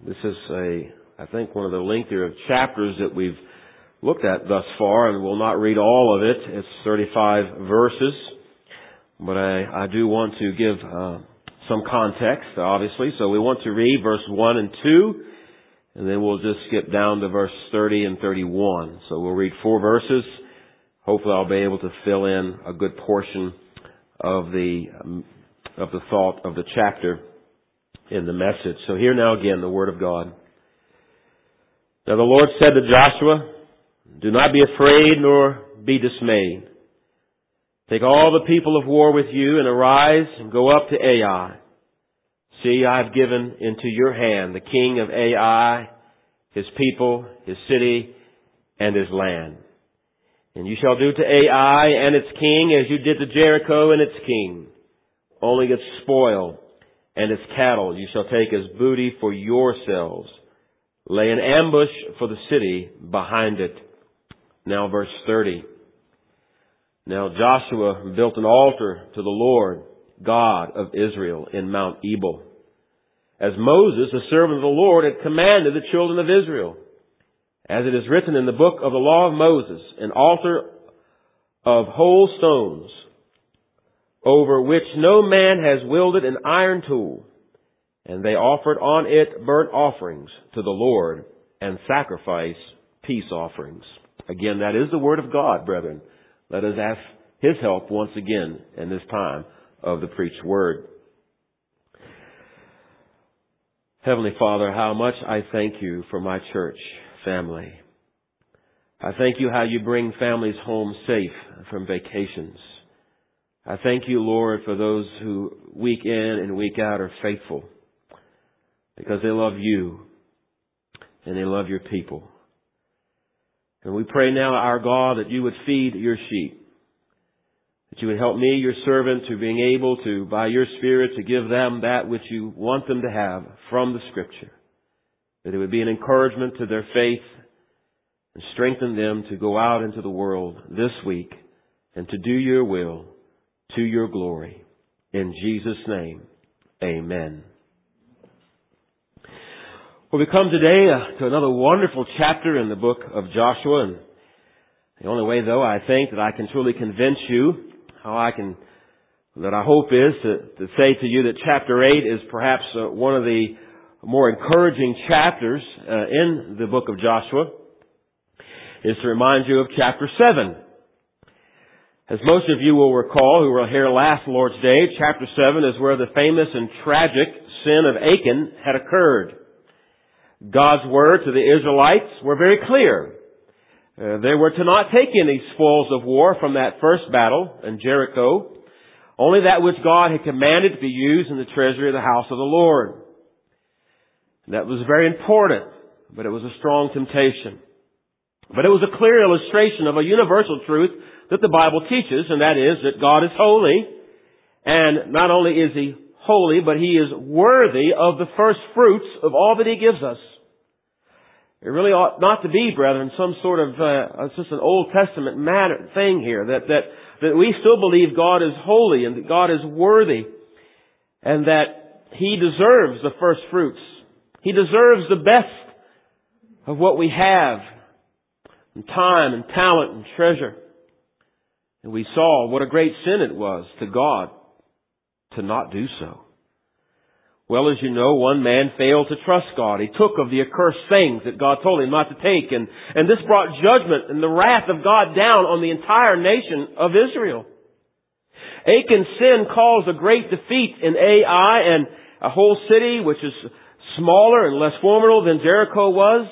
This is I think one of the lengthier chapters that we've looked at thus far, and we'll not read all of it. It's 35 verses. But I do want to give some context, obviously. So we want to read verse 1 and 2, and then we'll just skip down to verse 30 and 31. So we'll read 4 verses. Hopefully I'll be able to fill in a good portion of the thought of the chapter in the message. So here now again the Word of God. Now the Lord said to Joshua, "Do not be afraid nor be dismayed. Take all the people of war with you and arise and go up to Ai. See, I have given into your hand the king of Ai, his people, his city, and his land. And you shall do to Ai and its king as you did to Jericho and its king. Only its spoil and its cattle you shall take as booty for yourselves. Lay an ambush for the city behind it." Now verse 30. Now Joshua built an altar to the Lord, God of Israel, in Mount Ebal, as Moses, the servant of the Lord, had commanded the children of Israel. As it is written in the book of the law of Moses, an altar of whole stones, over which no man has wielded an iron tool. And they offered on it burnt offerings to the Lord and sacrifice peace offerings. Again, that is the word of God, brethren. Let us ask His help once again in this time of the preached word. Heavenly Father, how much I thank you for my church family. I thank you how you bring families home safe from vacations. I thank you, Lord, for those who week in and week out are faithful because they love you and they love your people. And we pray now, our God, that you would feed your sheep, that you would help me, your servant, to being able to, by your Spirit, to give them that which you want them to have from the Scripture, that it would be an encouragement to their faith and strengthen them to go out into the world this week and to do your will to your glory. In Jesus' name, amen. Well, we come today to another wonderful chapter in the book of Joshua, and the only way, though, I think that I can truly convince you that I hope is to say to you that chapter 8 is perhaps one of the more encouraging chapters in the book of Joshua, is to remind you of chapter 7. As most of you will recall who were here last Lord's Day, chapter 7 is where the famous and tragic sin of Achan had occurred. God's word to the Israelites were very clear. They were to not take any spoils of war from that first battle in Jericho, only that which God had commanded to be used in the treasury of the house of the Lord. That was very important, but it was a strong temptation. But it was a clear illustration of a universal truth that the Bible teaches, and that is that God is holy, and not only is He holy, but He is worthy of the first fruits of all that He gives us. It really ought not to be, brethren, some sort of it's just an Old Testament matter thing here, that we still believe God is holy and that God is worthy and that He deserves the first fruits. He deserves the best of what we have, and time and talent and treasure. And we saw what a great sin it was to God to not do so. Well, as you know, one man failed to trust God. He took of the accursed things that God told him not to take. And this brought judgment and the wrath of God down on the entire nation of Israel. Achan's sin caused a great defeat in Ai, and a whole city which is smaller and less formidable than Jericho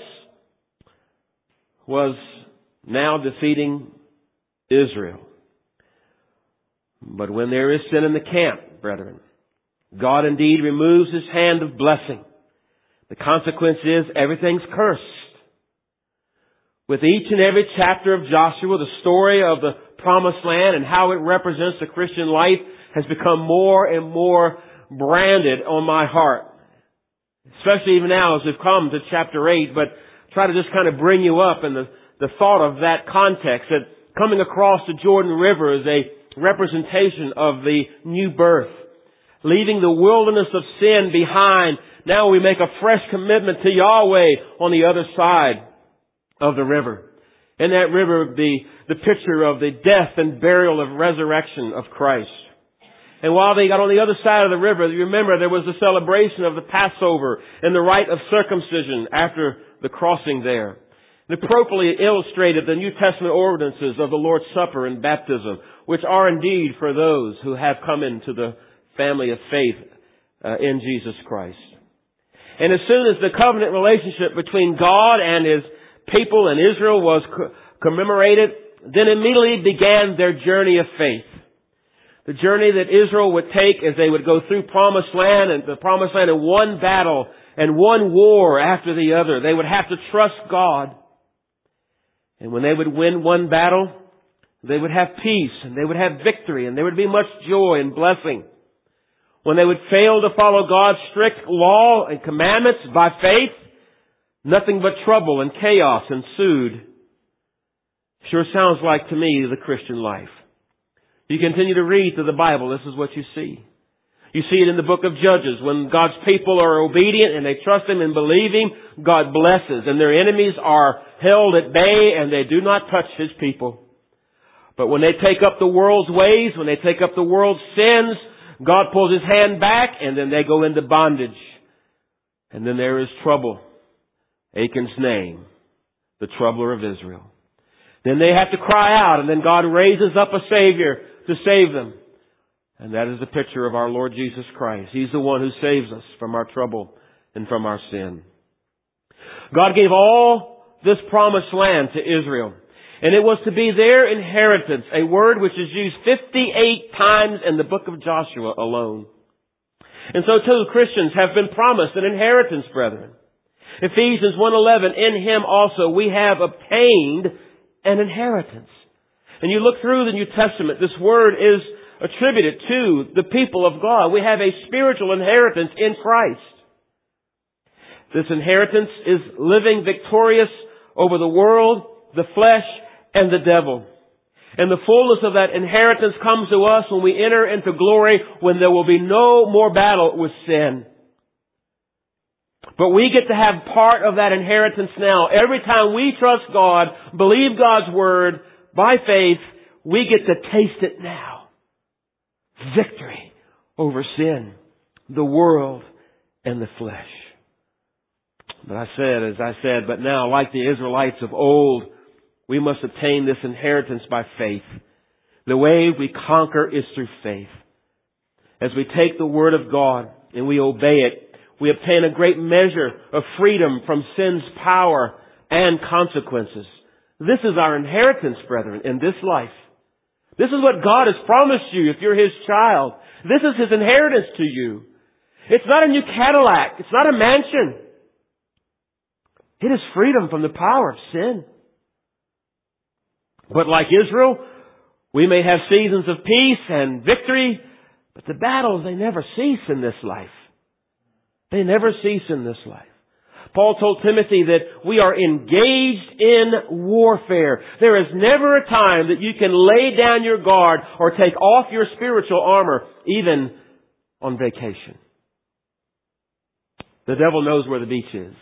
was now defeating Israel. But when there is sin in the camp, brethren, God indeed removes His hand of blessing. The consequence is everything's cursed. With each and every chapter of Joshua, the story of the promised land and how it represents the Christian life has become more and more branded on my heart. Especially even now as we've come to chapter 8, but try to just kind of bring you up in the thought of that context, that coming across the Jordan River is a representation of the new birth. Leaving the wilderness of sin behind now we make a fresh commitment to Yahweh on the other side of the river. And that river, the picture of the death and burial of resurrection of Christ. And while they got on the other side of the river, you remember there was the celebration of the Passover and the rite of circumcision after the crossing there. It appropriately illustrated the New Testament ordinances of the Lord's Supper and baptism, which are indeed for those who have come into the family of faith in Jesus Christ. And as soon as the covenant relationship between God and His people and Israel was commemorated, then immediately began their journey of faith. The journey that Israel would take as they would go through Promised Land and the Promised Land in one battle and one war after the other. They would have to trust God. And when they would win one battle, they would have peace and they would have victory and there would be much joy and blessing. When they would fail to follow God's strict law and commandments by faith, nothing but trouble and chaos ensued. Sure sounds like to me the Christian life. You continue to read through the Bible, this is what you see. You see it in the book of Judges. When God's people are obedient and they trust Him and believe Him, God blesses. And their enemies are held at bay and they do not touch His people. But when they take up the world's ways, when they take up the world's sins, God pulls His hand back and then they go into bondage. And then there is trouble. Achan's name, the troubler of Israel. Then they have to cry out and then God raises up a Savior to save them. And that is the picture of our Lord Jesus Christ. He's the one who saves us from our trouble and from our sin. God gave all this promised land to Israel. And it was to be their inheritance, a word which is used 58 times in the book of Joshua alone. And so too, Christians have been promised an inheritance, brethren. Ephesians 1:11, in Him also we have obtained an inheritance. And you look through the New Testament, this word is attributed to the people of God. We have a spiritual inheritance in Christ. This inheritance is living victorious over the world, the flesh, and the devil. And the fullness of that inheritance comes to us when we enter into glory, when there will be no more battle with sin. But we get to have part of that inheritance now. Every time we trust God, believe God's Word, by faith, we get to taste it now. Victory over sin, the world, and the flesh. But as I said, but now, like the Israelites of old, we must obtain this inheritance by faith. The way we conquer is through faith. As we take the Word of God and we obey it, we obtain a great measure of freedom from sin's power and consequences. This is our inheritance, brethren, in this life. This is what God has promised you if you're His child. This is His inheritance to you. It's not a new Cadillac. It's not a mansion. It is freedom from the power of sin. But like Israel, we may have seasons of peace and victory, but the battles, they never cease in this life. They never cease in this life. Paul told Timothy that we are engaged in warfare. There is never a time that you can lay down your guard or take off your spiritual armor, even on vacation. The devil knows where the beach is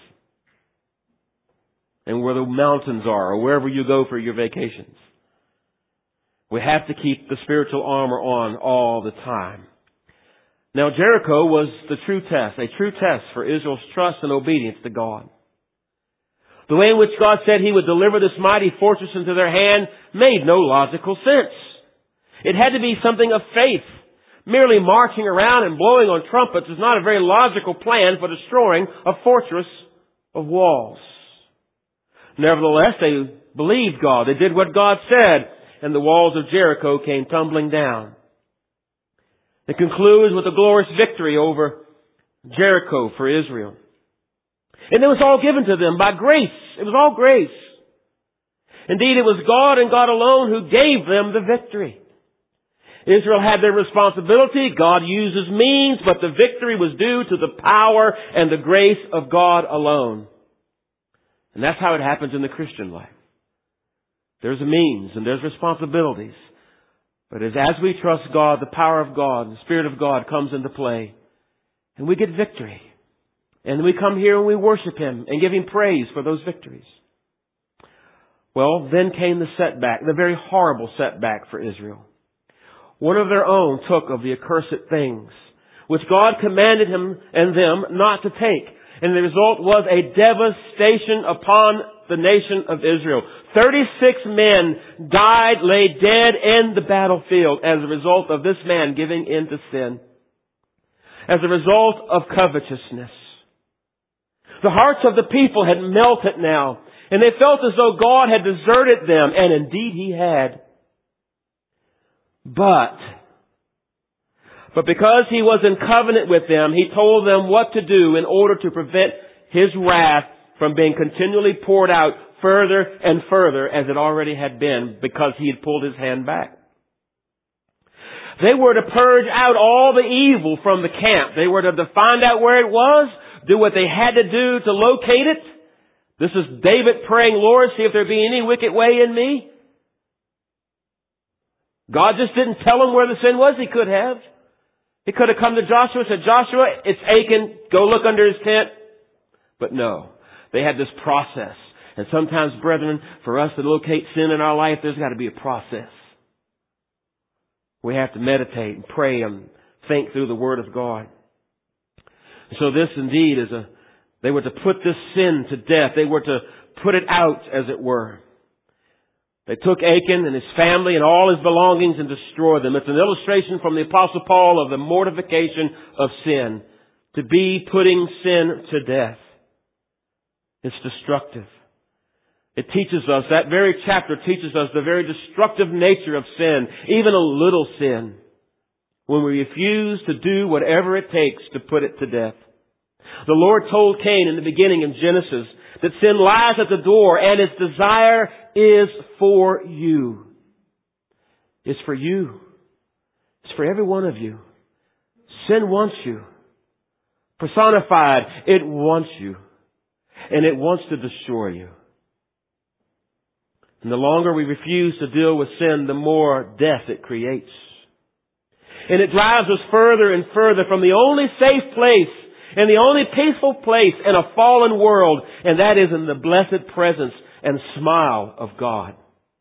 and where the mountains are or wherever you go for your vacations. We have to keep the spiritual armor on all the time. Now, Jericho was the true test, a true test for Israel's trust and obedience to God. The way in which God said He would deliver this mighty fortress into their hand made no logical sense. It had to be something of faith. Merely marching around and blowing on trumpets is not a very logical plan for destroying a fortress of walls. Nevertheless, they believed God. They did what God said, and the walls of Jericho came tumbling down. It concludes with a glorious victory over Jericho for Israel. And it was all given to them by grace. It was all grace. Indeed, it was God and God alone who gave them the victory. Israel had their responsibility. God uses means, but the victory was due to the power and the grace of God alone. And that's how it happens in the Christian life. There's a means and there's responsibilities. But as we trust God, the power of God, the Spirit of God comes into play. And we get victory. And we come here and we worship Him and give Him praise for those victories. Well, then came the setback, the very horrible setback for Israel. One of their own took of the accursed things, which God commanded him and them not to take. And the result was a devastation upon the nation of Israel. 36 men died, lay dead in the battlefield as a result of this man giving in to sin. As a result of covetousness. The hearts of the people had melted now, and they felt as though God had deserted them, and indeed He had. But because He was in covenant with them, He told them what to do in order to prevent His wrath from being continually poured out further and further as it already had been, because He had pulled His hand back. They were to purge out all the evil from the camp. They were to find out where it was, do what they had to do to locate it. This is David praying, Lord, see if there be any wicked way in me. God just didn't tell him where the sin was. He could have. He could have come to Joshua and said, Joshua, it's Achan. Go look under his tent. But no. They had this process. And sometimes, brethren, for us to locate sin in our life, there's got to be a process. We have to meditate and pray and think through the Word of God. So this indeed they were to put this sin to death. They were to put it out, as it were. They took Achan and his family and all his belongings and destroyed them. It's an illustration from the Apostle Paul of the mortification of sin. To be putting sin to death. It's destructive. It teaches us, that very chapter teaches us the very destructive nature of sin, even a little sin, when we refuse to do whatever it takes to put it to death. The Lord told Cain in the beginning in Genesis that sin lies at the door and its desire is for you. It's for you. It's for every one of you. Sin wants you. Personified, it wants you. And it wants to destroy you. And the longer we refuse to deal with sin, the more death it creates. And it drives us further and further from the only safe place and the only peaceful place in a fallen world, and that is in the blessed presence and smile of God.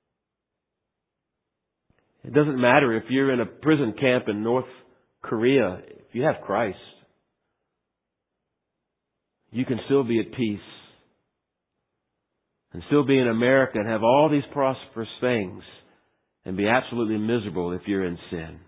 It doesn't matter if you're in a prison camp in North Korea. If you have Christ, you can still be at peace. And still be in America and have all these prosperous things and be absolutely miserable if you're in sin.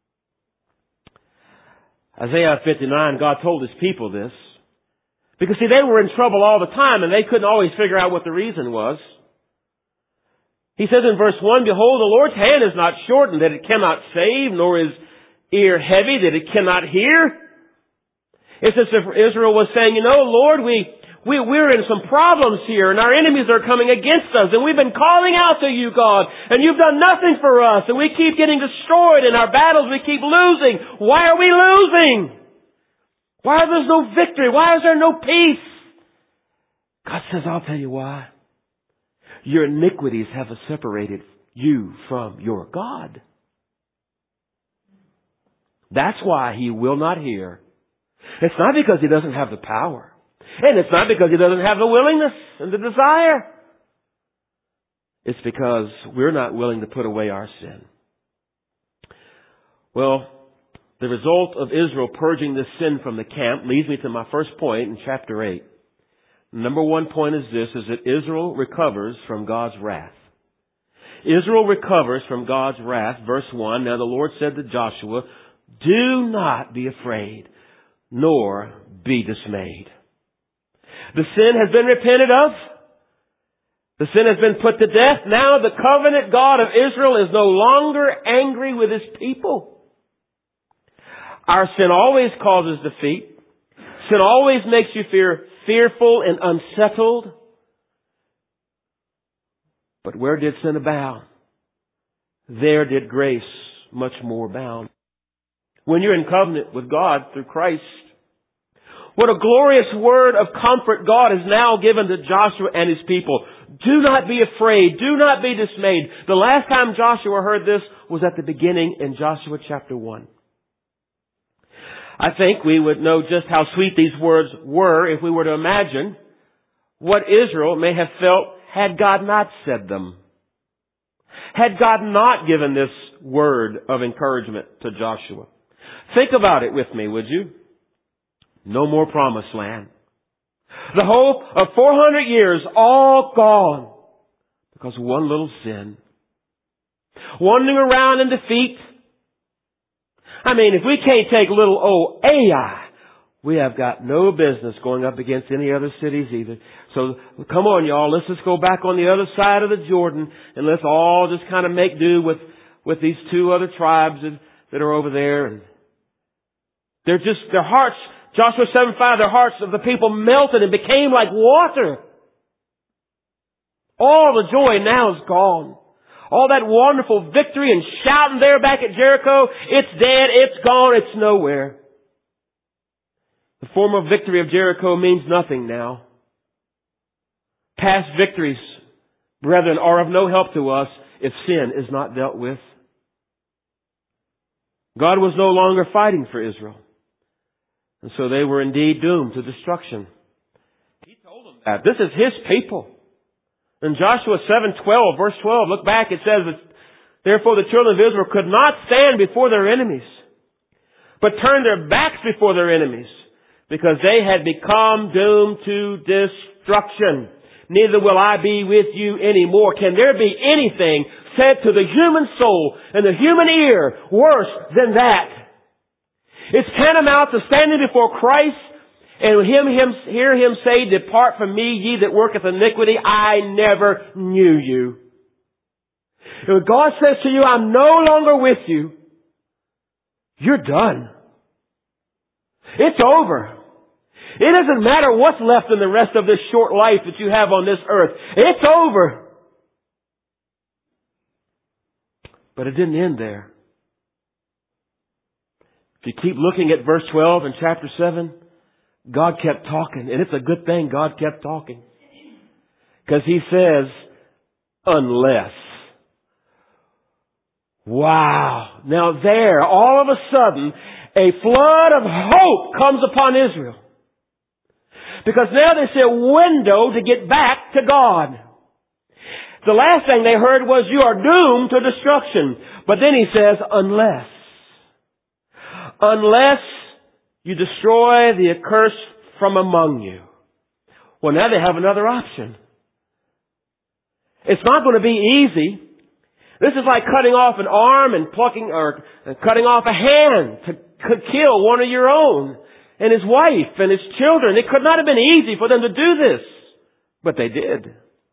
Isaiah 59, God told His people this. Because see, they were in trouble all the time and they couldn't always figure out what the reason was. He says in verse 1, Behold, the Lord's hand is not shortened that it cannot save, nor is ear heavy that it cannot hear. It's as if Israel was saying, Lord, we're in some problems here and our enemies are coming against us and we've been calling out to you, God, and you've done nothing for us and we keep getting destroyed in our battles. We keep losing. Why are we losing? Why is there no victory? Why is there no peace? God says, I'll tell you why. Your iniquities have separated you from your God. That's why He will not hear. It's not because He doesn't have the power. And it's not because He doesn't have the willingness and the desire. It's because we're not willing to put away our sin. Well, the result of Israel purging this sin from the camp leads me to my first point in chapter 8. Number one point is this, is that Israel recovers from God's wrath. Israel recovers from God's wrath. Verse 1, Now the Lord said to Joshua, Do not be afraid, nor be dismayed. The sin has been repented of. The sin has been put to death. Now the covenant God of Israel is no longer angry with His people. Our sin always causes defeat. Sin always makes you fearful and unsettled. But where did sin abound? There did grace much more abound. When you're in covenant with God through Christ, what a glorious word of comfort God has now given to Joshua and his people. Do not be afraid. Do not be dismayed. The last time Joshua heard this was at the beginning in Joshua chapter 1. I think we would know just how sweet these words were if we were to imagine what Israel may have felt had God not said them. Had God not given this word of encouragement to Joshua. Think about it with me, would you? No more promised land. The hope of 400 years all gone because of one little sin. Wandering around in defeat. I mean, if we can't take little old Ai, we have got no business going up against any other cities either. So come on, y'all. Let's just go back on the other side of the Jordan and let's all just kind of make do with these two other tribes that are over there. And their hearts, Joshua 7:5, their hearts of the people melted and became like water. All the joy now is gone. All that wonderful victory and shouting there back at Jericho, it's dead, it's gone, it's nowhere. The former victory of Jericho means nothing now. Past victories, brethren, are of no help to us if sin is not dealt with. God was no longer fighting for Israel. And so they were indeed doomed to destruction. He told them that. This is His people. In Joshua 7:12, verse 12, look back, it says that, therefore the children of Israel could not stand before their enemies, but turned their backs before their enemies, because they had become doomed to destruction. Neither will I be with you anymore. Can there be anything said to the human soul and the human ear worse than that? It's tantamount to standing before Christ and hear Him say, depart from me, ye that worketh iniquity, I never knew you. And when God says to you, I'm no longer with you, you're done. It's over. It doesn't matter what's left in the rest of this short life that you have on this earth. It's over. But it didn't end there. If you keep looking at verse 12 in chapter 7, God kept talking. And it's a good thing God kept talking. Because He says, unless. Wow. Now there, all of a sudden, a flood of hope comes upon Israel. Because now they see a window to get back to God. The last thing they heard was, you are doomed to destruction. But then He says, unless. Unless you destroy the accursed from among you. Well, now they have another option. It's not going to be easy. This is like cutting off an arm and cutting off a hand to kill one of your own. And his wife and his children. It could not have been easy for them to do this. But they did.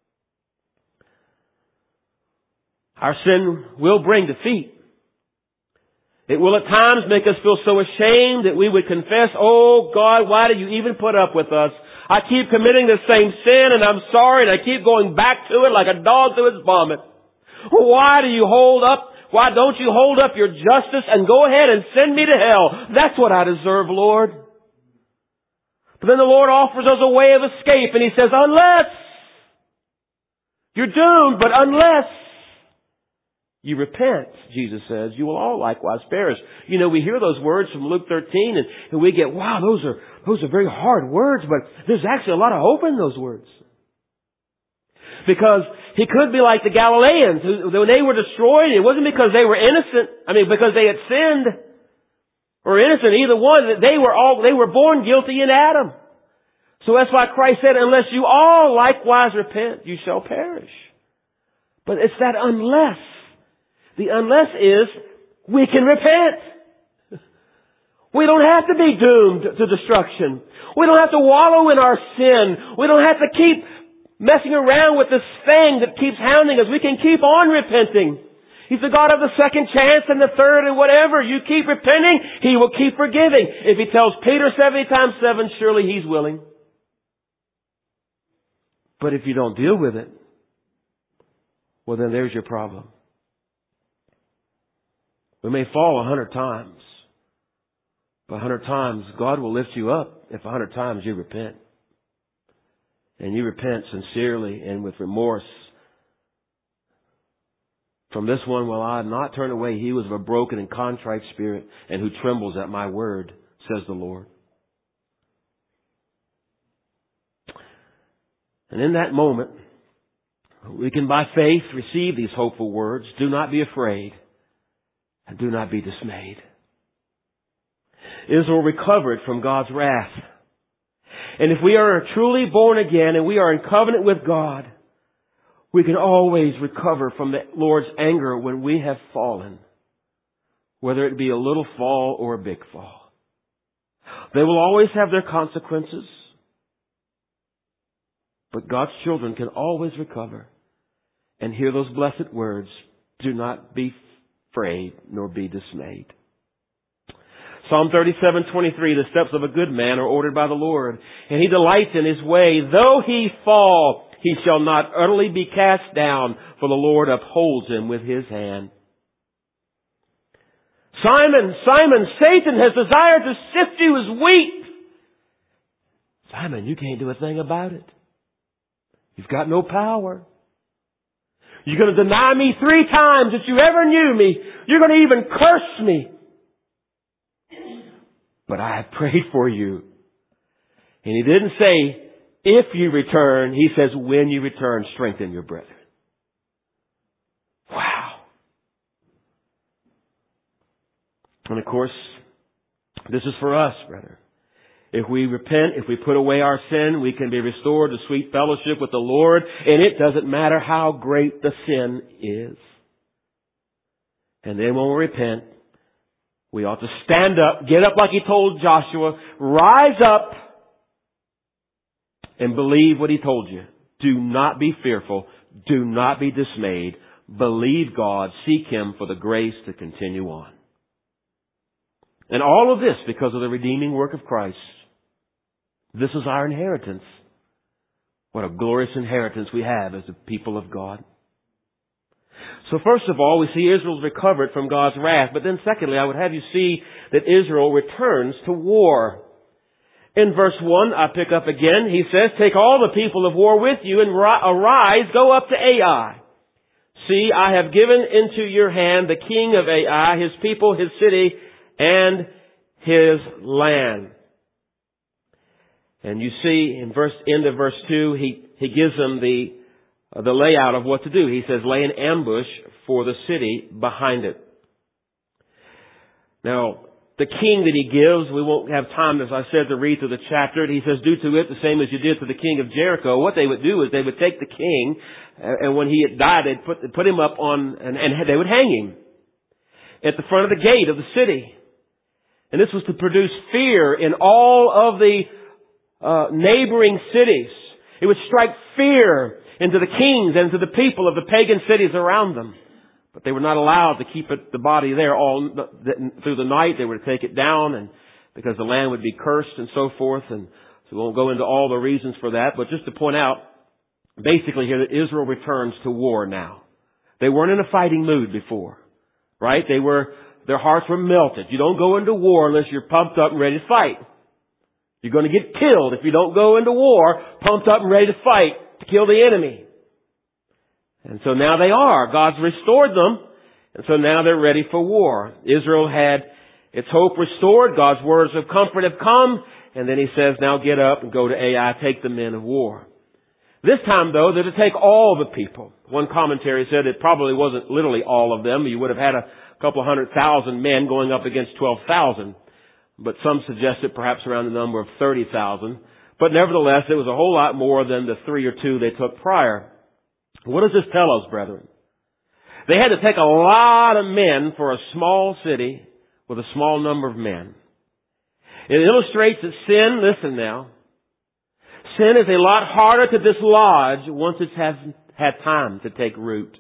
Our sin will bring defeat. It will at times make us feel so ashamed that we would confess, oh God, why did you even put up with us? I keep committing the same sin and I'm sorry and I keep going back to it like a dog to its vomit. Why don't you hold up your justice and go ahead and send me to hell? That's what I deserve, Lord. But then the Lord offers us a way of escape and He says, unless you're doomed, but unless you repent, Jesus says, you will all likewise perish. You know, we hear those words from Luke 13 and we get, wow, those are very hard words, but there's actually a lot of hope in those words. Because he could be like the Galileans who, when they were destroyed, it wasn't because they were innocent. Because they had sinned. Or innocent, either one. They were born guilty in Adam. So that's why Christ said, unless you all likewise repent, you shall perish. But it's that unless. The unless is, we can repent. We don't have to be doomed to destruction. We don't have to wallow in our sin. We don't have to keep messing around with this thing that keeps hounding us. We can keep on repenting. He's the God of the second chance and the third and whatever. You keep repenting, He will keep forgiving. If He tells Peter 70 times 7, surely He's willing. But if you don't deal with it, well then there's your problem. We may fall 100 times. But 100 times, God will lift you up if 100 times you repent. And you repent sincerely and with remorse. From this one will I not turn away. He was of a broken and contrite spirit and who trembles at my word, says the Lord. And in that moment, we can by faith receive these hopeful words. Do not be afraid and do not be dismayed. Israel recovered from God's wrath. And if we are truly born again and we are in covenant with God, we can always recover from the Lord's anger when we have fallen, whether it be a little fall or a big fall. They will always have their consequences, but God's children can always recover and hear those blessed words, do not be afraid nor be dismayed. Psalm 37:23, the steps of a good man are ordered by the Lord, and he delights in his way. Though he fall, he shall not utterly be cast down, for the Lord upholds him with his hand. Simon, Simon, Satan has desired to sift you as wheat. Simon, you can't do a thing about it. You've got no power. You're going to deny me 3 times that you ever knew me. You're going to even curse me. But I have prayed for you. And he didn't say, if you return. He says, when you return, strengthen your brethren. Wow. And of course, this is for us, brother. If we repent, if we put away our sin, we can be restored to sweet fellowship with the Lord. And it doesn't matter how great the sin is. And then when we repent, we ought to stand up, get up like he told Joshua, rise up and believe what he told you. Do not be fearful. Do not be dismayed. Believe God. Seek him for the grace to continue on. And all of this because of the redeeming work of Christ. This is our inheritance. What a glorious inheritance we have as the people of God. So first of all, we see Israel's recovered from God's wrath. But then secondly, I would have you see that Israel returns to war. In verse 1, I pick up again. He says, take all the people of war with you and arise, go up to Ai. See, I have given into your hand the king of Ai, his people, his city, and his land. And you see in end of verse 2, he gives them the layout of what to do. He says, lay an ambush for the city behind it. Now, the king that he gives, we won't have time, as I said, to read through the chapter. He says, do to it the same as you did to the king of Jericho. What they would do is they would take the king, and when he had died, they'd put him up on, and they would hang him at the front of the gate of the city. And this was to produce fear in all of the neighboring cities. It would strike fear into the kings and to the people of the pagan cities around them. But they were not allowed to keep the body there all through the night. They were to take it down, and because the land would be cursed and so forth. And so we won't go into all the reasons for that. But just to point out, basically here, that Israel returns to war now. They weren't in a fighting mood before, right? Their hearts were melted. You don't go into war unless you're pumped up and ready to fight. You're going to get killed if you don't go into war pumped up and ready to fight to kill the enemy. And so now they are. God's restored them. And so now they're ready for war. Israel had its hope restored. God's words of comfort have come. And then he says, now get up and go to Ai, take the men of war. This time, though, they're to take all the people. One commentary said it probably wasn't literally all of them. You would have had a couple 100,000 men going up against 12,000. But some suggested perhaps around the number of 30,000. But nevertheless, it was a whole lot more than the 3 or 2 they took prior. What does this tell us, brethren? They had to take a lot of men for a small city with a small number of men. It illustrates that sin, listen now, sin is a lot harder to dislodge once it has had time to take root.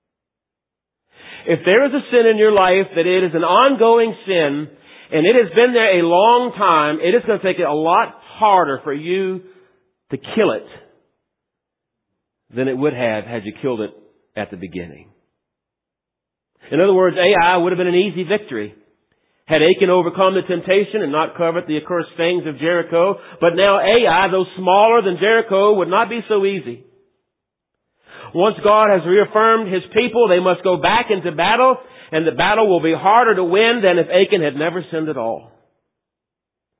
If there is a sin in your life that it is an ongoing sin, and it has been there a long time, it is going to take it a lot harder for you to kill it than it would have had you killed it at the beginning. In other words, Ai would have been an easy victory had Achan overcome the temptation and not covered the accursed things of Jericho. But now Ai, though smaller than Jericho, would not be so easy. Once God has reaffirmed his people, they must go back into battle, and the battle will be harder to win than if Achan had never sinned at all.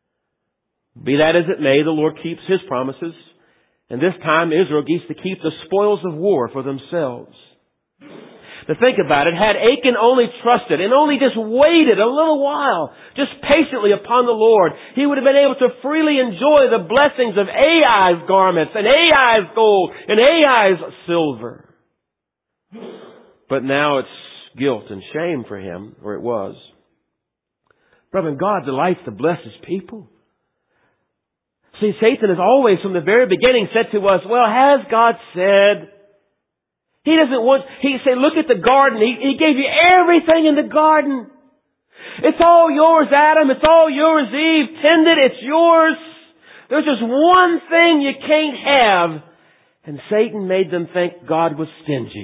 Be that as it may, the Lord keeps His promises. And this time Israel gets to keep the spoils of war for themselves. To think about it, had Achan only trusted and only just waited a little while, just patiently upon the Lord, he would have been able to freely enjoy the blessings of Ai's garments and Ai's gold and Ai's silver. But now it's guilt and shame for him, or it was. Brethren, God delights to bless His people. See, Satan has always from the very beginning said to us, well, has God said? He doesn't want, he say, look at the garden. He gave you everything in the garden. It's all yours, Adam. It's all yours, Eve. Tend it. It's yours. There's just one thing you can't have. And Satan made them think God was stingy.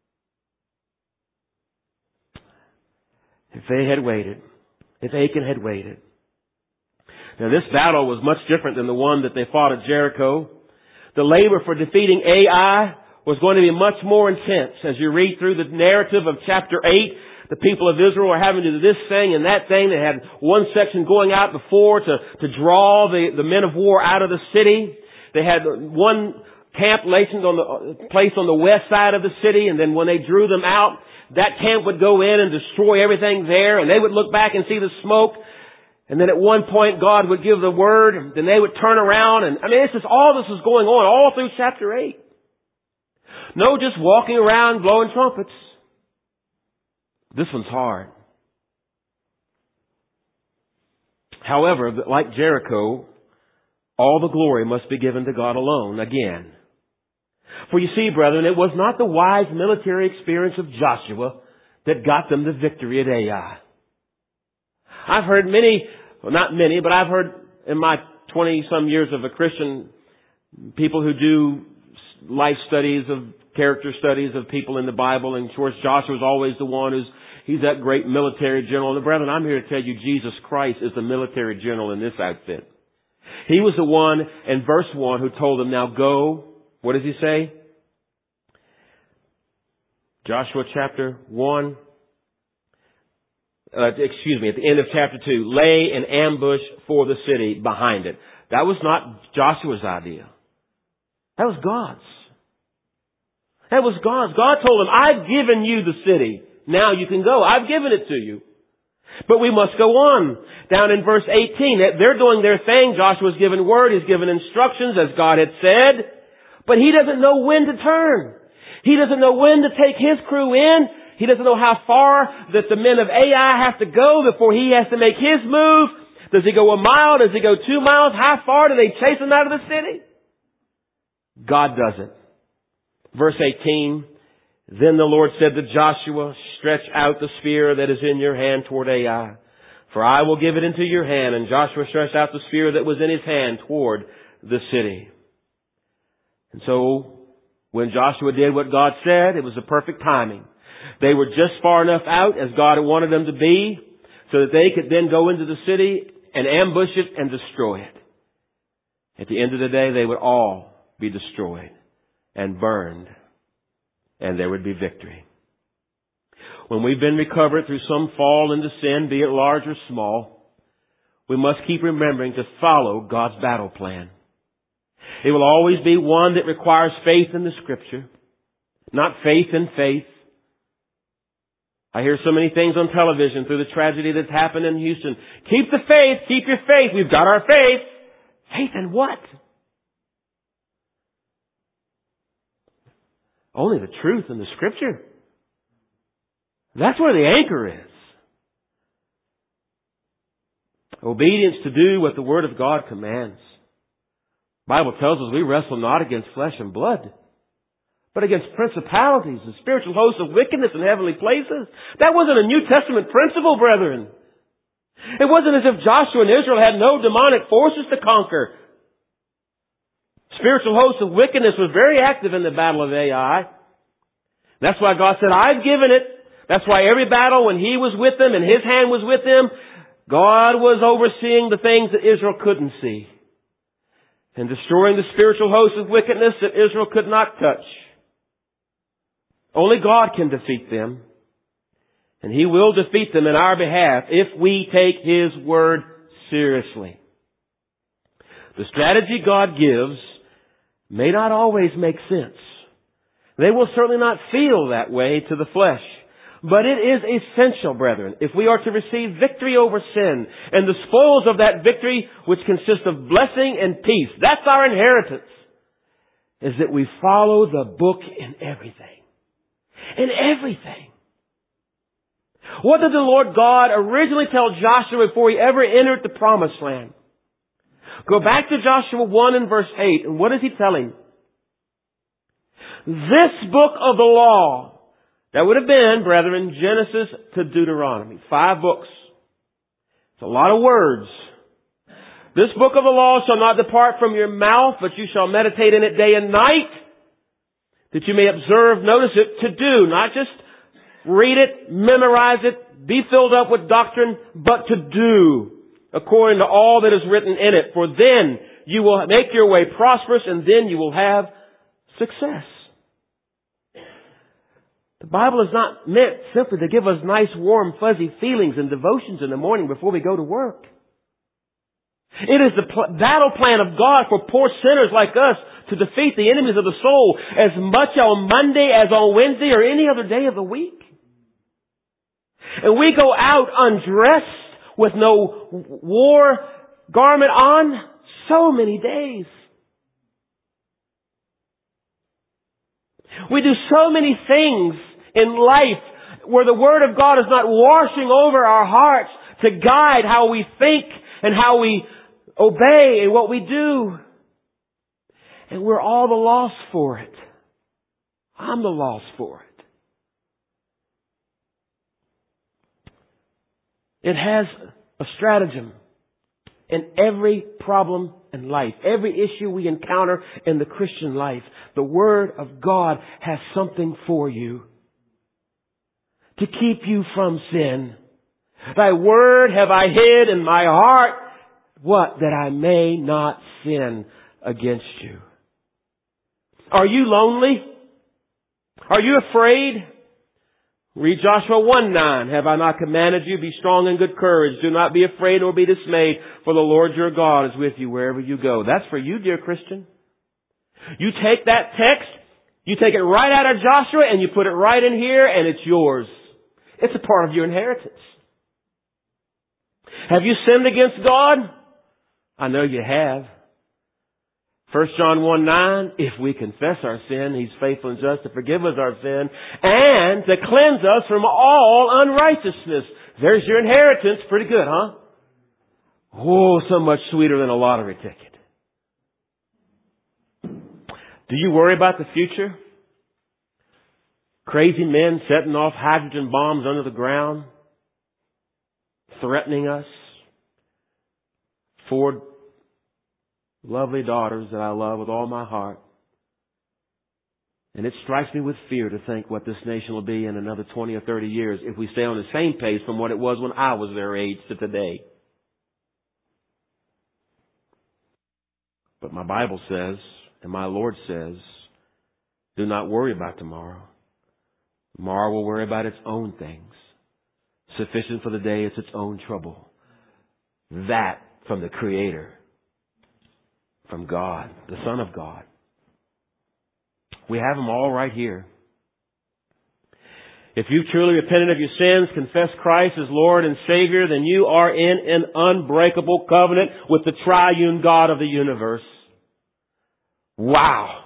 If they had waited, if Achan had waited. Now this battle was much different than the one that they fought at Jericho. The labor for defeating Ai was going to be much more intense. As you read through the narrative of chapter 8, the people of Israel were having to do this thing and that thing. They had one section going out before to draw the men of war out of the city. They had one camp placed on the west side of the city, and then when they drew them out, that camp would go in and destroy everything there, and they would look back and see the smoke. And then at one point God would give the word, and then they would turn around, and it's just all this is going on all through chapter 8. No just walking around blowing trumpets. This one's hard. However, like Jericho, all the glory must be given to God alone again. For you see, brethren, it was not the wise military experience of Joshua that got them the victory at Ai. I've heard not many, but I've heard in my 20-some years of a Christian, people who do life studies character studies of people in the Bible, and of course Joshua's always the one he's that great military general. And brethren, I'm here to tell you Jesus Christ is the military general in this outfit. He was the one in verse 1 who told them, now go. What does he say? Joshua chapter 1. At the end of chapter 2. Lay an ambush for the city behind it. That was not Joshua's idea. That was God's. That was God's. God told him, I've given you the city. Now you can go. I've given it to you. But we must go on. Down in verse 18, they're doing their thing. Joshua's given word. He's given instructions as God had said. But he doesn't know when to turn. He doesn't know when to take his crew in. He doesn't know how far that the men of Ai have to go before he has to make his move. Does he go a mile? Does he go 2 miles? How far do they chase him out of the city? God does it. Verse 18, then the Lord said to Joshua, stretch out the spear that is in your hand toward Ai, for I will give it into your hand. And Joshua stretched out the spear that was in his hand toward the city. And so, when Joshua did what God said, it was the perfect timing. They were just far enough out as God had wanted them to be, so that they could then go into the city and ambush it and destroy it. At the end of the day, they would all be destroyed and burned, and there would be victory. When we've been recovered through some fall into sin, be it large or small, we must keep remembering to follow God's battle plan. It will always be one that requires faith in the Scripture, not faith in faith. I hear so many things on television through the tragedy that's happened in Houston. Keep the faith, keep your faith. We've got our faith. Faith in what? Only the truth in the Scripture. That's where the anchor is. Obedience to do what the Word of God commands. The Bible tells us we wrestle not against flesh and blood, but against principalities and spiritual hosts of wickedness in heavenly places. That wasn't a New Testament principle, brethren. It wasn't as if Joshua and Israel had no demonic forces to conquer. Spiritual hosts of wickedness was very active in the battle of Ai. That's why God said, I've given it. That's why every battle, when He was with them and His hand was with them, God was overseeing the things that Israel couldn't see, and destroying the spiritual hosts of wickedness that Israel could not touch. Only God can defeat them. And He will defeat them in our behalf if we take His word seriously. The strategy God gives may not always make sense. They will certainly not feel that way to the flesh. But it is essential, brethren, if we are to receive victory over sin and the spoils of that victory, which consists of blessing and peace, that's our inheritance, is that we follow the book in everything. In everything. What did the Lord God originally tell Joshua before he ever entered the promised land? Go back to Joshua 1 and verse 8, and what does he tell him? This book of the law, that would have been, brethren, Genesis to Deuteronomy. 5 books. It's a lot of words. This book of the law shall not depart from your mouth, but you shall meditate in it day and night, that you may observe, notice it, to do, not just read it, memorize it, be filled up with doctrine, but to do according to all that is written in it. For then you will make your way prosperous, and then you will have success. The Bible is not meant simply to give us nice, warm, fuzzy feelings and devotions in the morning before we go to work. It is the battle plan of God for poor sinners like us to defeat the enemies of the soul as much on Monday as on Wednesday or any other day of the week. And we go out undressed with no war garment on so many days. We do so many things in life where the Word of God is not washing over our hearts to guide how we think and how we obey and what we do. And we're all the loss for it. I'm the loss for it. It has a stratagem in every problem in life, every issue we encounter in the Christian life. The Word of God has something for you to keep you from sin. Thy word have I hid in my heart, what? That I may not sin against you. Are you lonely? Are you afraid? Read Joshua 1:9. Have I not commanded you? Be strong and good courage. Do not be afraid nor be dismayed, for the Lord your God is with you wherever you go. That's for you, dear Christian. You take that text, you take it right out of Joshua, and you put it right in here, and it's yours. It's a part of your inheritance. Have you sinned against God? I know you have. 1 John 1:9, if we confess our sin, He's faithful and just to forgive us our sin and to cleanse us from all unrighteousness. There's your inheritance. Pretty good, huh? Oh, so much sweeter than a lottery ticket. Do you worry about the future? Crazy men setting off hydrogen bombs under the ground, threatening us. 4 lovely daughters that I love with all my heart. And it strikes me with fear to think what this nation will be in another 20 or 30 years if we stay on the same pace from what it was when I was their age to today. But my Bible says, and my Lord says, do not worry about tomorrow. Tomorrow will worry about its own things. Sufficient for the day is its own trouble. That from the Creator. From God, the Son of God. We have them all right here. If you've truly repented of your sins, confessed Christ as Lord and Savior, then you are in an unbreakable covenant with the triune God of the universe. Wow.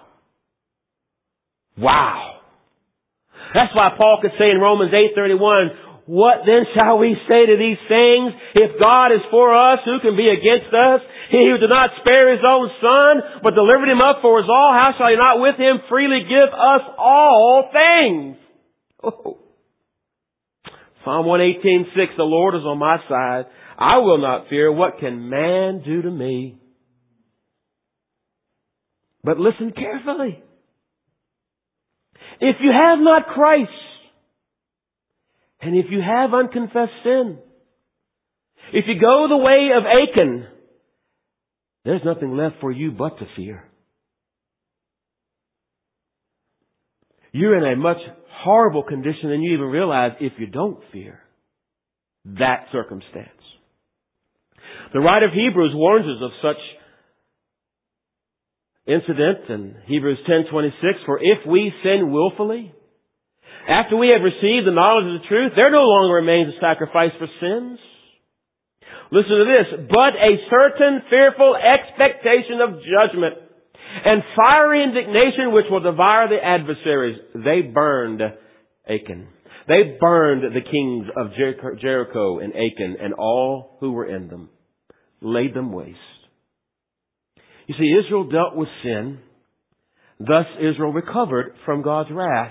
Wow. That's why Paul could say in Romans 8:31, what then shall we say to these things? If God is for us, who can be against us? He who did not spare His own Son, but delivered Him up for us all, how shall He not with Him freely give us all things? Oh. Psalm 118:6, the Lord is on my side. I will not fear. What can man do to me? But listen carefully. If you have not Christ, and if you have unconfessed sin, if you go the way of Achan, there's nothing left for you but to fear. You're in a much horrible condition than you even realize if you don't fear that circumstance. The writer of Hebrews warns us of such incident in Hebrews 10:26, for if we sin willfully, after we have received the knowledge of the truth, there no longer remains a sacrifice for sins. Listen to this, but a certain fearful expectation of judgment and fiery indignation which will devour the adversaries. They burned Achan. They burned the kings of Jericho and Achan and all who were in them, laid them waste. You see, Israel dealt with sin. Thus Israel recovered from God's wrath.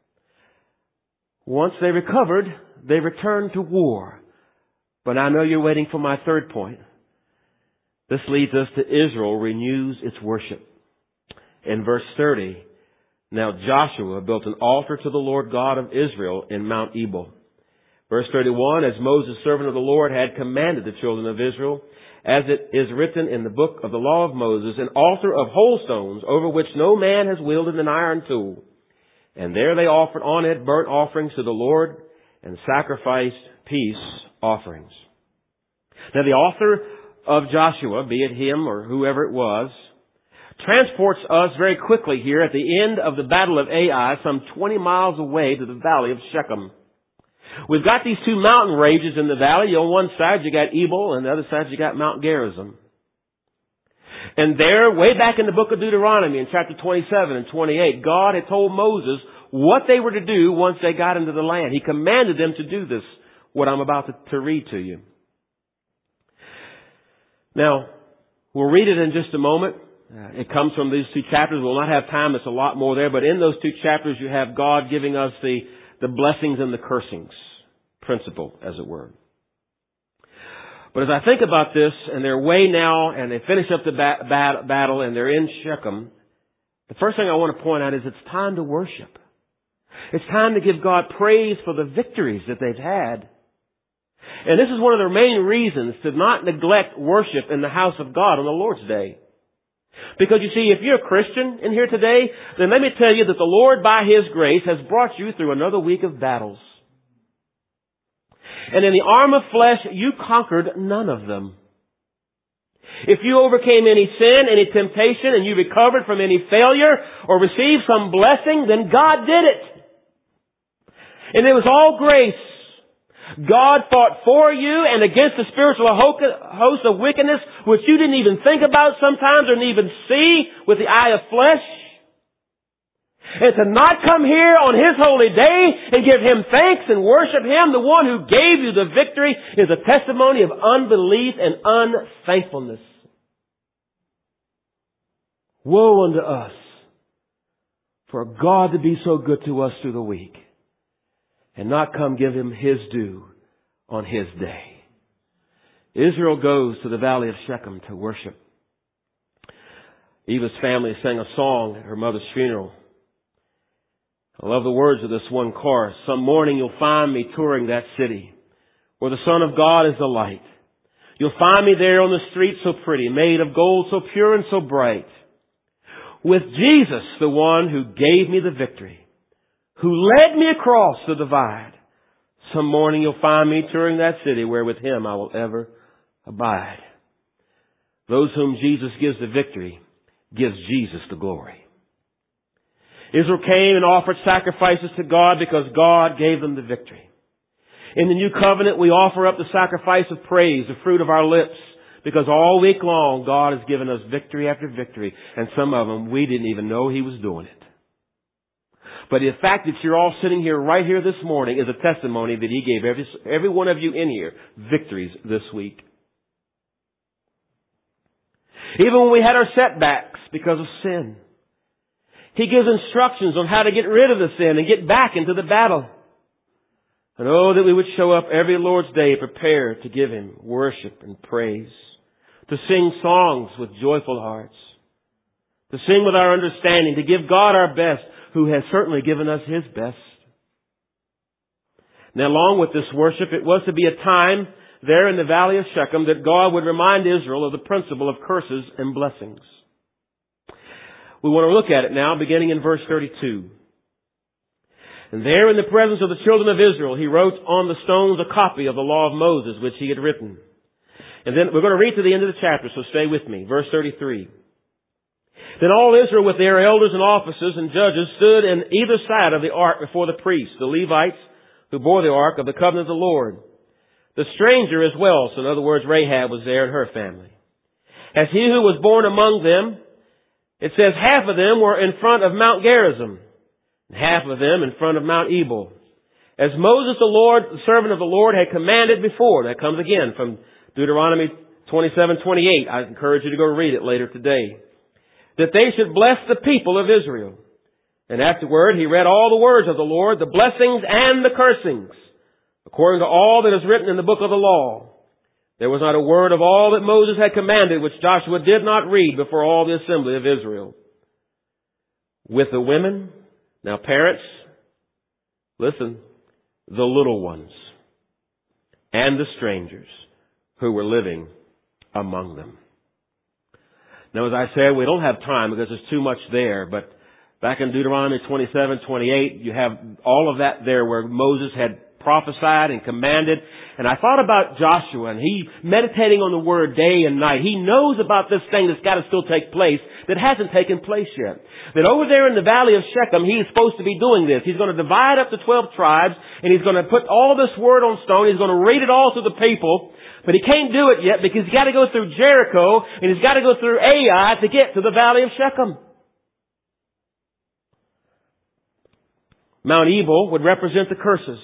Once they recovered, they returned to war. But I know you're waiting for my third point. This leads us to Israel renews its worship. In verse 30, now Joshua built an altar to the Lord God of Israel in Mount Ebal. Verse 31, as Moses, servant of the Lord, had commanded the children of Israel, as it is written in the book of the law of Moses, an altar of whole stones over which no man has wielded an iron tool. And there they offered on it burnt offerings to the Lord and sacrificed peace offerings. Now the author of Joshua, be it him or whoever it was, transports us very quickly here at the end of the Battle of Ai, some 20 miles away to the valley of Shechem. We've got these two mountain ranges in the valley. On one side you got Ebal, and the other side you got Mount Gerizim. And there, way back in the book of Deuteronomy, in chapter 27 and 28, God had told Moses what they were to do once they got into the land. He commanded them to do this, what I'm about to read to you. Now, we'll read it in just a moment. It comes from these two chapters. We'll not have time. There's a lot more there. But in those two chapters, you have God giving us the blessings and the cursings principle, as it were. But as I think about this, and they're away now, and they finish up the battle, and they're in Shechem, the first thing I want to point out is it's time to worship. It's time to give God praise for the victories that they've had. And this is one of the main reasons to not neglect worship in the house of God on the Lord's Day. Because you see, if you're a Christian in here today, then let me tell you that the Lord, by His grace, has brought you through another week of battles. And in the arm of flesh, you conquered none of them. If you overcame any sin, any temptation, and you recovered from any failure or received some blessing, then God did it. And it was all grace. God fought for you and against the spiritual host of wickedness, which you didn't even think about sometimes or didn't even see with the eye of flesh. And to not come here on His holy day and give Him thanks and worship Him, the one who gave you the victory, is a testimony of unbelief and unthankfulness. Woe unto us for God to be so good to us through the week and not come give Him His due on His day. Israel goes to the valley of Shechem to worship. Eva's family sang a song at her mother's funeral. I love the words of this one chorus. Some morning you'll find me touring that city where the Son of God is the light. You'll find me there on the street so pretty, made of gold so pure and so bright, with Jesus, the one who gave me the victory, who led me across the divide. Some morning you'll find me touring that city where with Him I will ever abide. Those whom Jesus gives the victory gives Jesus the glory. Israel came and offered sacrifices to God because God gave them the victory. In the new covenant, we offer up the sacrifice of praise, the fruit of our lips, because all week long God has given us victory after victory, and some of them we didn't even know He was doing it. But the fact that you're all sitting here right here this morning is a testimony that He gave every one of you in here victories this week. Even when we had our setbacks because of sin, He gives instructions on how to get rid of the sin and get back into the battle. And oh, that we would show up every Lord's Day prepared to give Him worship and praise, to sing songs with joyful hearts, to sing with our understanding, to give God our best, who has certainly given us His best. Now, along with this worship, it was to be a time there in the valley of Shechem that God would remind Israel of the principle of curses and blessings. We want to look at it now, beginning in verse 32. And there in the presence of the children of Israel, He wrote on the stones a copy of the law of Moses, which He had written. And then we're going to read to the end of the chapter, so stay with me. Verse 33. Then all Israel with their elders and officers and judges stood in either side of the ark before the priests, the Levites, who bore the ark of the covenant of the Lord. The stranger as well, so in other words, Rahab was there and her family. As he who was born among them, it says half of them were in front of Mount Gerizim, and half of them in front of Mount Ebal. As Moses the Lord, the servant of the Lord, had commanded before. That comes again from Deuteronomy 27:28. I encourage you to go read it later today. That they should bless the people of Israel. And afterward he read all the words of the Lord, the blessings and the cursings, according to all that is written in the book of the law. There was not a word of all that Moses had commanded which Joshua did not read before all the assembly of Israel. With the women, now parents, listen, the little ones, and the strangers who were living among them. Now, as I said, we don't have time because there's too much there, but back in Deuteronomy 27:28, you have all of that there where Moses had prophesied and commanded. And I thought about Joshua, and he meditating on the word day and night. He knows about this thing that's got to still take place that hasn't taken place yet. That over there in the valley of Shechem, he's supposed to be doing this. He's going to divide up the 12 tribes, and he's going to put all this word on stone. He's going to read it all to the people. But he can't do it yet because he's got to go through Jericho and he's got to go through Ai to get to the valley of Shechem. Mount Ebal would represent the curses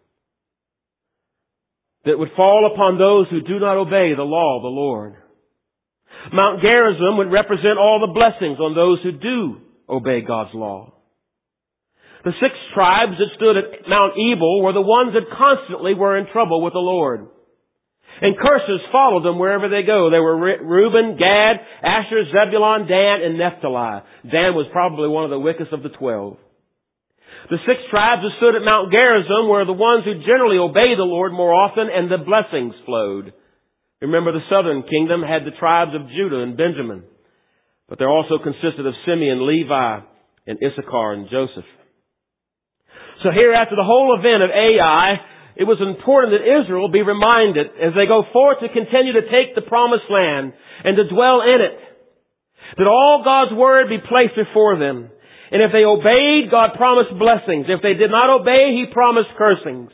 that would fall upon those who do not obey the law of the Lord. Mount Gerizim would represent all the blessings on those who do obey God's law. The 6 tribes that stood at Mount Ebal were the ones that constantly were in trouble with the Lord. And curses followed them wherever they go. They were Reuben, Gad, Asher, Zebulun, Dan, and Naphtali. Dan was probably one of the wickedest of the 12. The 6 tribes that stood at Mount Gerizim were the ones who generally obeyed the Lord more often, and the blessings flowed. Remember, the southern kingdom had the tribes of Judah and Benjamin, but they also consisted of Simeon, Levi, and Issachar and Joseph. So here, after the whole event of Ai, it was important that Israel be reminded as they go forth to continue to take the promised land and to dwell in it, that all God's word be placed before them. And if they obeyed, God promised blessings. If they did not obey, He promised cursings.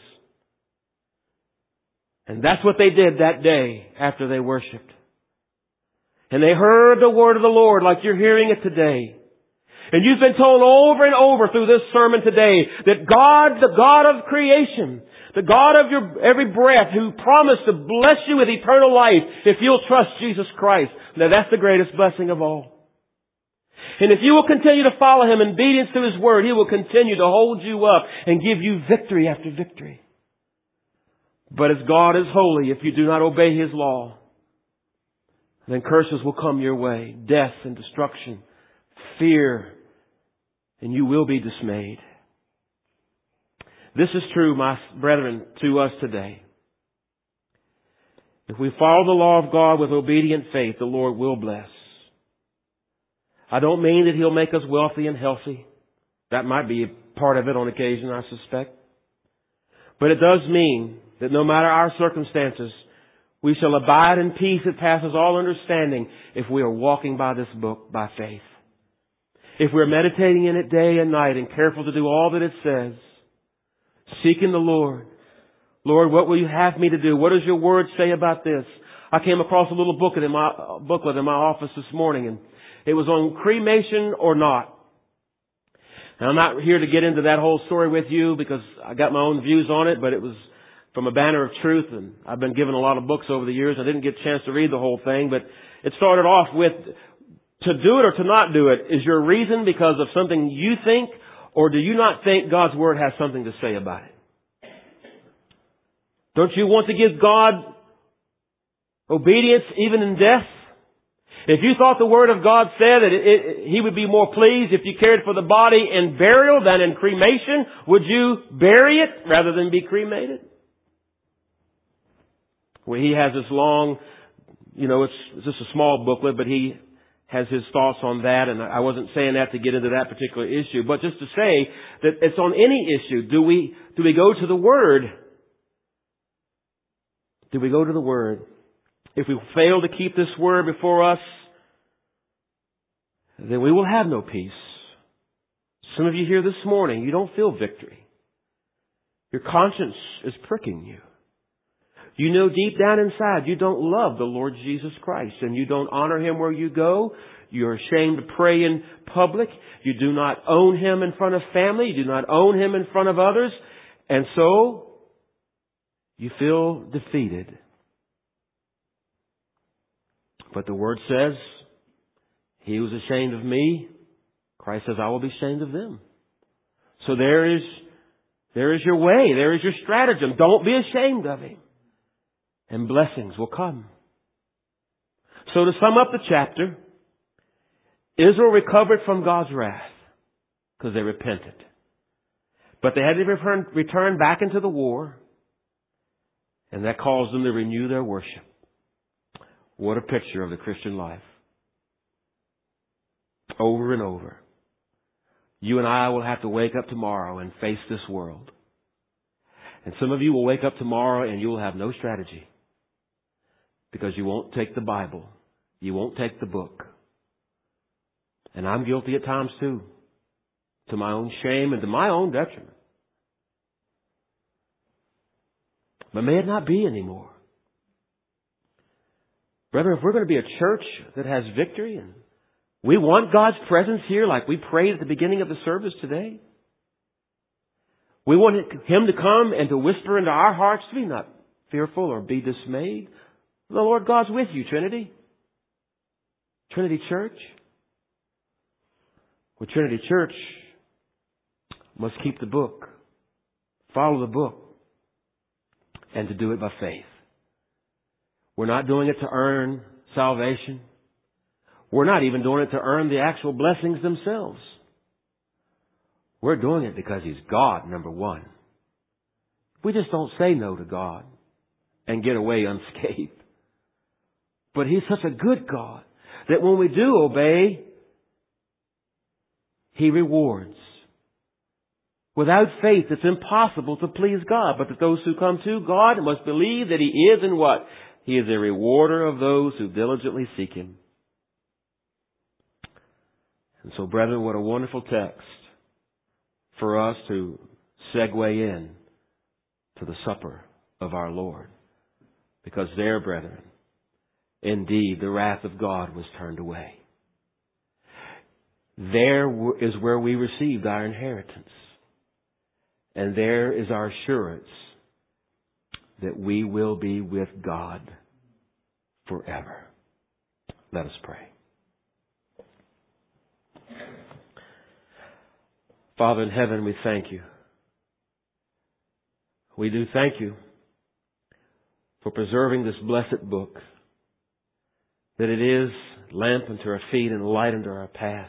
And that's what they did that day after they worshiped. And they heard the word of the Lord like you're hearing it today. And you've been told over and over through this sermon today that God, the God of creation, the God of your every breath, who promised to bless you with eternal life if you'll trust Jesus Christ. Now that's the greatest blessing of all. And if you will continue to follow Him in obedience to His word, He will continue to hold you up and give you victory after victory. But as God is holy, if you do not obey His law, then curses will come your way. Death and destruction, fear, and you will be dismayed. This is true, my brethren, to us today. If we follow the law of God with obedient faith, the Lord will bless. I don't mean that He'll make us wealthy and healthy. That might be a part of it on occasion, I suspect. But it does mean that no matter our circumstances, we shall abide in peace that passes all understanding if we are walking by this book by faith. If we're meditating in it day and night and careful to do all that it says, seeking the Lord. Lord, what will you have me to do? What does your word say about this? I came across a little booklet in my office this morning, and it was on cremation or not. And I'm not here to get into that whole story with you because I got my own views on it, but it was from a banner of truth, and I've been given a lot of books over the years. I didn't get a chance to read the whole thing, but it started off with, to do it or to not do it, is your reason because of something you think, or do you not think God's word has something to say about it? Don't you want to give God obedience even in death? If you thought the word of God said that He would be more pleased if you cared for the body in burial than in cremation, would you bury it rather than be cremated? Well, he has this long, it's just a small booklet, but he has his thoughts on that, and I wasn't saying that to get into that particular issue, but just to say that it's on any issue. Do we go to the Word? Do we go to the Word? If we fail to keep this Word before us, then we will have no peace. Some of you here this morning, you don't feel victory. Your conscience is pricking you. You know deep down inside you don't love the Lord Jesus Christ, and you don't honor Him where you go. You're ashamed to pray in public. You do not own Him in front of family. You do not own Him in front of others. And so, you feel defeated. But the Word says, He who is ashamed of me, Christ says, I will be ashamed of them. So there is your way. There is your stratagem. Don't be ashamed of Him. And blessings will come. So to sum up the chapter, Israel recovered from God's wrath because they repented. But they had to return back into the war, and that caused them to renew their worship. What a picture of the Christian life. Over and over. You and I will have to wake up tomorrow and face this world. And some of you will wake up tomorrow and you will have no strategy. Because you won't take the Bible. You won't take the book. And I'm guilty at times too. To my own shame and to my own detriment. But may it not be anymore. Brethren, if we're going to be a church that has victory, and we want God's presence here like we prayed at the beginning of the service today. We want Him to come and to whisper into our hearts to be not fearful or be dismayed. The Lord God's with you, Trinity. Trinity Church. Well, Trinity Church must keep the book, follow the book, and to do it by faith. We're not doing it to earn salvation. We're not even doing it to earn the actual blessings themselves. We're doing it because He's God, number one. We just don't say no to God and get away unscathed. But He's such a good God that when we do obey, He rewards. Without faith, it's impossible to please God. But that those who come to God must believe that He is and what? He is a rewarder of those who diligently seek Him. And so, brethren, what a wonderful text for us to segue in to the supper of our Lord. Because there, brethren, indeed, the wrath of God was turned away. There is where we received our inheritance. And there is our assurance that we will be with God forever. Let us pray. Father in heaven, we thank You. We do thank You for preserving this blessed book, that it is lamp unto our feet and light unto our path.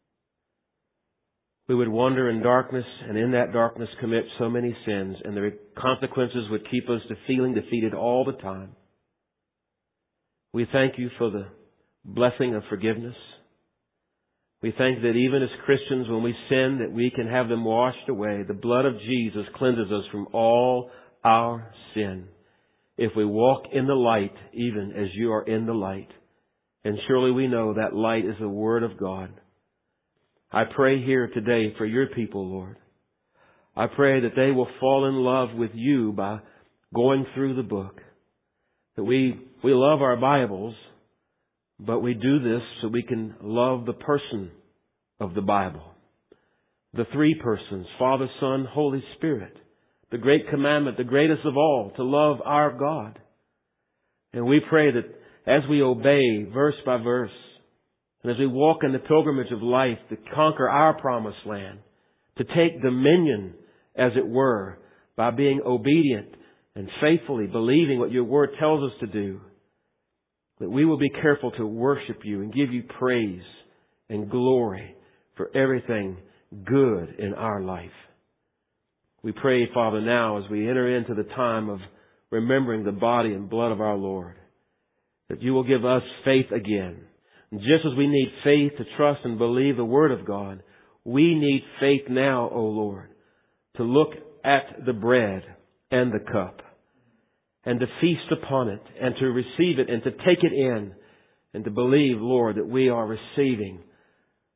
We would wander in darkness, and in that darkness commit so many sins, and the consequences would keep us to feeling defeated all the time. We thank You for the blessing of forgiveness. We thank that even as Christians, when we sin, that we can have them washed away. The blood of Jesus cleanses us from all our sin. If we walk in the light, even as You are in the light. And surely we know that light is the Word of God. I pray here today for Your people, Lord. I pray that they will fall in love with You by going through the book. That we love our Bibles, but we do this so we can love the person of the Bible. The three persons, Father, Son, Holy Spirit. The great commandment, the greatest of all, to love our God. And we pray that as we obey verse by verse, and as we walk in the pilgrimage of life to conquer our promised land, to take dominion, as it were, by being obedient and faithfully believing what Your Word tells us to do, that we will be careful to worship You and give You praise and glory for everything good in our life. We pray, Father, now as we enter into the time of remembering the body and blood of our Lord, that You will give us faith again. And just as we need faith to trust and believe the Word of God, we need faith now, O Lord, to look at the bread and the cup and to feast upon it and to receive it and to take it in and to believe, Lord, that we are receiving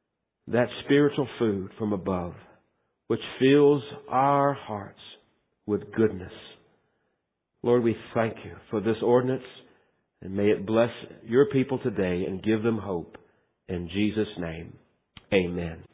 that spiritual food from above, which fills our hearts with goodness. Lord, we thank You for this ordinance, and may it bless Your people today and give them hope. In Jesus' name, amen.